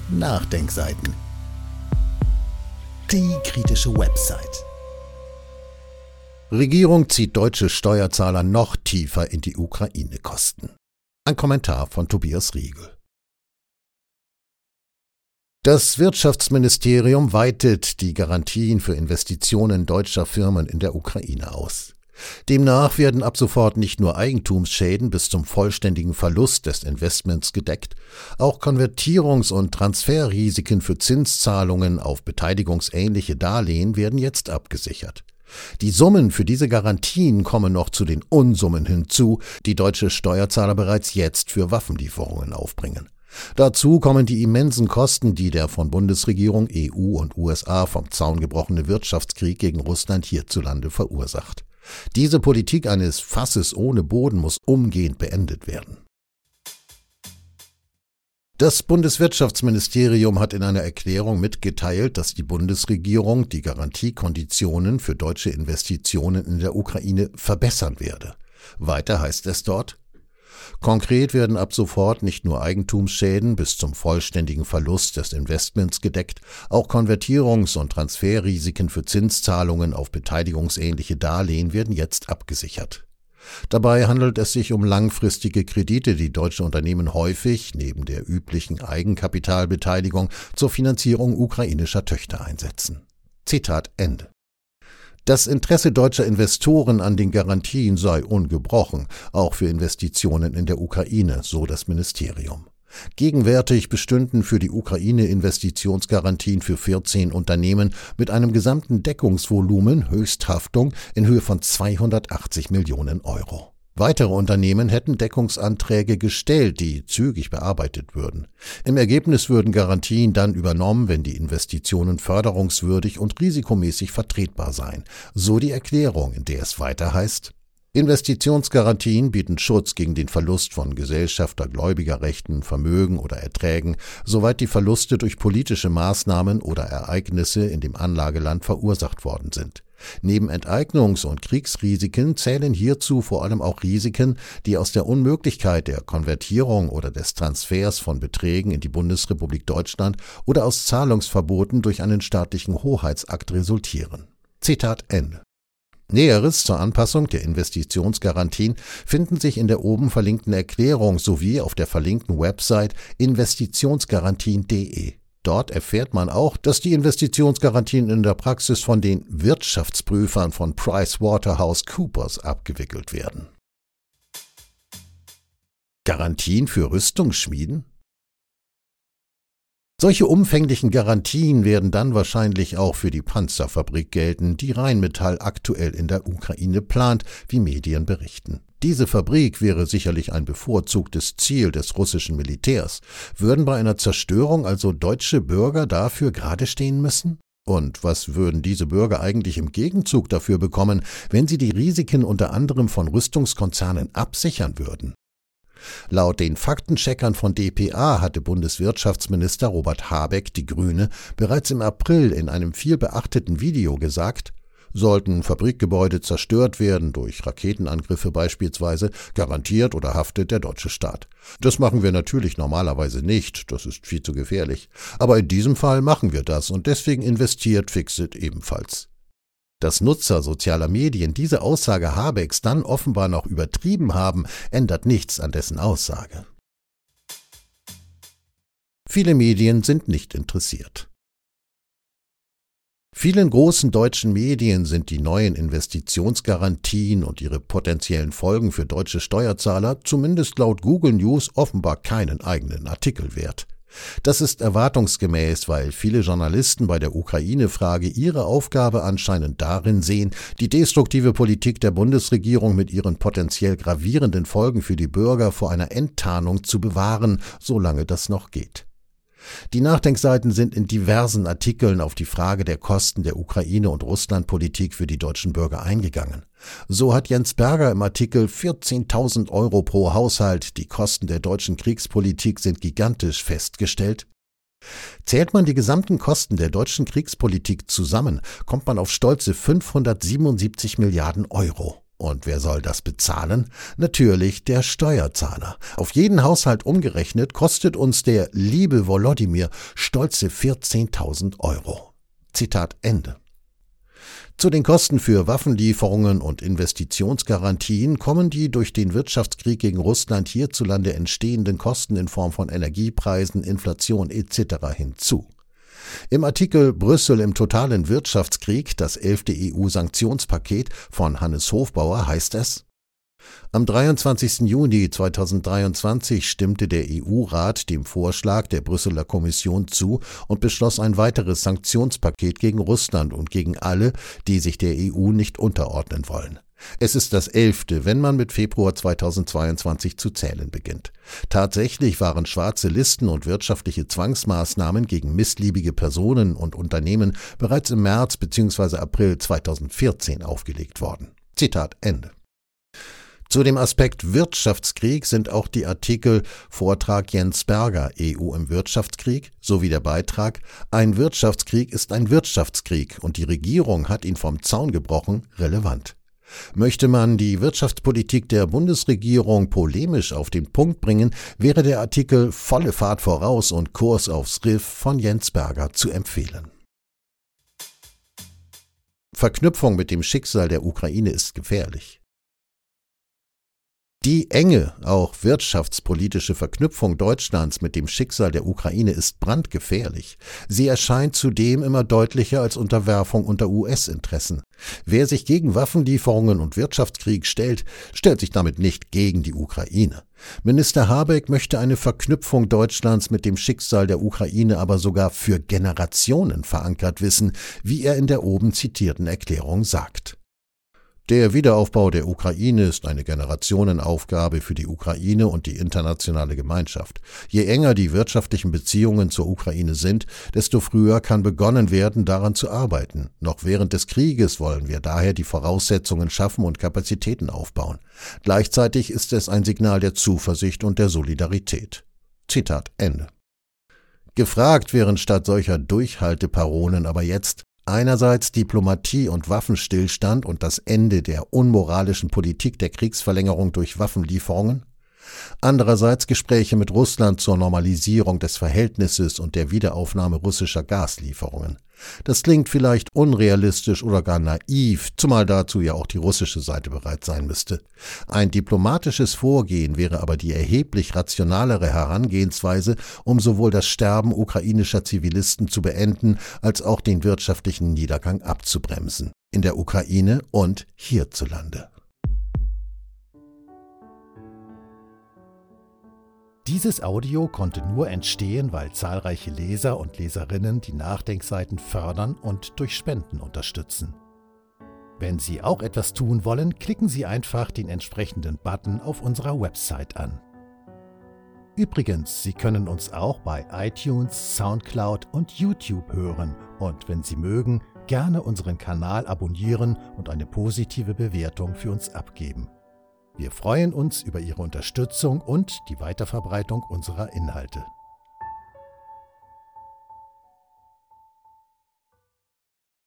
Nachdenkseiten. Die kritische Website. Regierung zieht deutsche Steuerzahler noch tiefer in die Ukraine-Kosten. Ein Kommentar von Tobias Riegel. Das Wirtschaftsministerium weitet die Garantien für Investitionen deutscher Firmen in der Ukraine aus. Demnach werden ab sofort nicht nur Eigentumsschäden bis zum vollständigen Verlust des Investments gedeckt, auch Konvertierungs- und Transferrisiken für Zinszahlungen auf beteiligungsähnliche Darlehen werden jetzt abgesichert. Die Summen für diese Garantien kommen noch zu den Unsummen hinzu, die deutsche Steuerzahler bereits jetzt für Waffenlieferungen aufbringen. Dazu kommen die immensen Kosten, die der von Bundesregierung, EU und USA vom Zaun gebrochene Wirtschaftskrieg gegen Russland hierzulande verursacht. Diese Politik eines Fasses ohne Boden muss umgehend beendet werden. Das Bundeswirtschaftsministerium hat in einer Erklärung mitgeteilt, dass die Bundesregierung die Garantiekonditionen für deutsche Investitionen in der Ukraine verbessern werde. Weiter heißt es dort: Konkret werden ab sofort nicht nur Eigentumsschäden bis zum vollständigen Verlust des Investments gedeckt, auch Konvertierungs- und Transferrisiken für Zinszahlungen auf beteiligungsähnliche Darlehen werden jetzt abgesichert. Dabei handelt es sich um langfristige Kredite, die deutsche Unternehmen häufig, neben der üblichen Eigenkapitalbeteiligung, zur Finanzierung ukrainischer Töchter einsetzen. Zitat Ende. Das Interesse deutscher Investoren an den Garantien sei ungebrochen, auch für Investitionen in der Ukraine, so das Ministerium. Gegenwärtig bestünden für die Ukraine Investitionsgarantien für 14 Unternehmen mit einem gesamten Deckungsvolumen Höchsthaftung in Höhe von 280 Millionen Euro. Weitere Unternehmen hätten Deckungsanträge gestellt, die zügig bearbeitet würden. Im Ergebnis würden Garantien dann übernommen, wenn die Investitionen förderungswürdig und risikomäßig vertretbar seien. So die Erklärung, in der es weiter heißt: Investitionsgarantien bieten Schutz gegen den Verlust von Gesellschafter-Gläubigerrechten, Vermögen oder Erträgen, soweit die Verluste durch politische Maßnahmen oder Ereignisse in dem Anlageland verursacht worden sind. Neben Enteignungs- und Kriegsrisiken zählen hierzu vor allem auch Risiken, die aus der Unmöglichkeit der Konvertierung oder des Transfers von Beträgen in die Bundesrepublik Deutschland oder aus Zahlungsverboten durch einen staatlichen Hoheitsakt resultieren. Zitat Ende. Näheres zur Anpassung der Investitionsgarantien finden sich in der oben verlinkten Erklärung sowie auf der verlinkten Website investitionsgarantien.de. Dort erfährt man auch, dass die Investitionsgarantien in der Praxis von den Wirtschaftsprüfern von PricewaterhouseCoopers abgewickelt werden. Garantien für Rüstungsschmieden? Solche umfänglichen Garantien werden dann wahrscheinlich auch für die Panzerfabrik gelten, die Rheinmetall aktuell in der Ukraine plant, wie Medien berichten. Diese Fabrik wäre sicherlich ein bevorzugtes Ziel des russischen Militärs. Würden bei einer Zerstörung also deutsche Bürger dafür gerade stehen müssen? Und was würden diese Bürger eigentlich im Gegenzug dafür bekommen, wenn sie die Risiken unter anderem von Rüstungskonzernen absichern würden? Laut den Faktencheckern von dpa hatte Bundeswirtschaftsminister Robert Habeck, die Grüne, bereits im April in einem vielbeachteten Video gesagt: Sollten Fabrikgebäude zerstört werden, durch Raketenangriffe beispielsweise, garantiert oder haftet der deutsche Staat. Das machen wir natürlich normalerweise nicht, das ist viel zu gefährlich. Aber in diesem Fall machen wir das und deswegen investiert Fixit ebenfalls. Dass Nutzer sozialer Medien diese Aussage Habecks dann offenbar noch übertrieben haben, ändert nichts an dessen Aussage. Viele Medien sind nicht interessiert. Vielen großen deutschen Medien sind die neuen Investitionsgarantien und ihre potenziellen Folgen für deutsche Steuerzahler, zumindest laut Google News, offenbar keinen eigenen Artikel wert. Das ist erwartungsgemäß, weil viele Journalisten bei der Ukraine-Frage ihre Aufgabe anscheinend darin sehen, die destruktive Politik der Bundesregierung mit ihren potenziell gravierenden Folgen für die Bürger vor einer Enttarnung zu bewahren, solange das noch geht. Die Nachdenkseiten sind in diversen Artikeln auf die Frage der Kosten der Ukraine- und Russlandpolitik für die deutschen Bürger eingegangen. So hat Jens Berger im Artikel 14.000 Euro pro Haushalt, die Kosten der deutschen Kriegspolitik sind gigantisch, festgestellt. Zählt man die gesamten Kosten der deutschen Kriegspolitik zusammen, kommt man auf stolze 577 Milliarden Euro. Und wer soll das bezahlen? Natürlich der Steuerzahler. Auf jeden Haushalt umgerechnet kostet uns der liebe Volodymyr stolze 14.000 Euro. Zitat Ende. Zu den Kosten für Waffenlieferungen und Investitionsgarantien kommen die durch den Wirtschaftskrieg gegen Russland hierzulande entstehenden Kosten in Form von Energiepreisen, Inflation etc. hinzu. Im Artikel Brüssel im totalen Wirtschaftskrieg, das 11. EU-Sanktionspaket von Hannes Hofbauer heißt es: Am 23. Juni 2023 stimmte der EU-Rat dem Vorschlag der Brüsseler Kommission zu und beschloss ein weiteres Sanktionspaket gegen Russland und gegen alle, die sich der EU nicht unterordnen wollen. Es ist das 11., wenn man mit Februar 2022 zu zählen beginnt. Tatsächlich waren schwarze Listen und wirtschaftliche Zwangsmaßnahmen gegen missliebige Personen und Unternehmen bereits im März bzw. April 2014 aufgelegt worden. Zitat Ende. Zu dem Aspekt Wirtschaftskrieg sind auch die Artikel Vortrag Jens Berger, EU im Wirtschaftskrieg, sowie der Beitrag Ein Wirtschaftskrieg ist ein Wirtschaftskrieg und die Regierung hat ihn vom Zaun gebrochen relevant. Möchte man die Wirtschaftspolitik der Bundesregierung polemisch auf den Punkt bringen, wäre der Artikel Volle Fahrt voraus und Kurs aufs Riff von Jens Berger zu empfehlen. Verknüpfung mit dem Schicksal der Ukraine ist gefährlich. Die enge, auch wirtschaftspolitische Verknüpfung Deutschlands mit dem Schicksal der Ukraine ist brandgefährlich. Sie erscheint zudem immer deutlicher als Unterwerfung unter US-Interessen. Wer sich gegen Waffenlieferungen und Wirtschaftskrieg stellt, stellt sich damit nicht gegen die Ukraine. Minister Habeck möchte eine Verknüpfung Deutschlands mit dem Schicksal der Ukraine aber sogar für Generationen verankert wissen, wie er in der oben zitierten Erklärung sagt. Der Wiederaufbau der Ukraine ist eine Generationenaufgabe für die Ukraine und die internationale Gemeinschaft. Je enger die wirtschaftlichen Beziehungen zur Ukraine sind, desto früher kann begonnen werden, daran zu arbeiten. Noch während des Krieges wollen wir daher die Voraussetzungen schaffen und Kapazitäten aufbauen. Gleichzeitig ist es ein Signal der Zuversicht und der Solidarität. Zitat Ende. Gefragt wären statt solcher Durchhalteparolen aber jetzt einerseits Diplomatie und Waffenstillstand und das Ende der unmoralischen Politik der Kriegsverlängerung durch Waffenlieferungen, andererseits Gespräche mit Russland zur Normalisierung des Verhältnisses und der Wiederaufnahme russischer Gaslieferungen. Das klingt vielleicht unrealistisch oder gar naiv, zumal dazu ja auch die russische Seite bereit sein müsste. Ein diplomatisches Vorgehen wäre aber die erheblich rationalere Herangehensweise, um sowohl das Sterben ukrainischer Zivilisten zu beenden, als auch den wirtschaftlichen Niedergang abzubremsen. In der Ukraine und hierzulande. Dieses Audio konnte nur entstehen, weil zahlreiche Leser und Leserinnen die Nachdenkseiten fördern und durch Spenden unterstützen. Wenn Sie auch etwas tun wollen, klicken Sie einfach den entsprechenden Button auf unserer Website an. Übrigens, Sie können uns auch bei iTunes, Soundcloud und YouTube hören und wenn Sie mögen, gerne unseren Kanal abonnieren und eine positive Bewertung für uns abgeben. Wir freuen uns über Ihre Unterstützung und die Weiterverbreitung unserer Inhalte.